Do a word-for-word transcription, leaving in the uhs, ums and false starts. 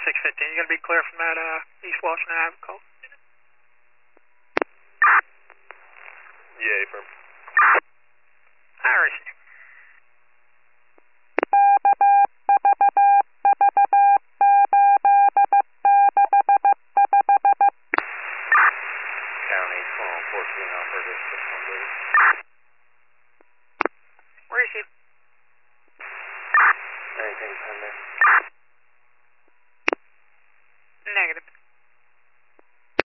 six fifteen, you going to be clear from that uh, East Washington Avenue call? Yeah, affirm.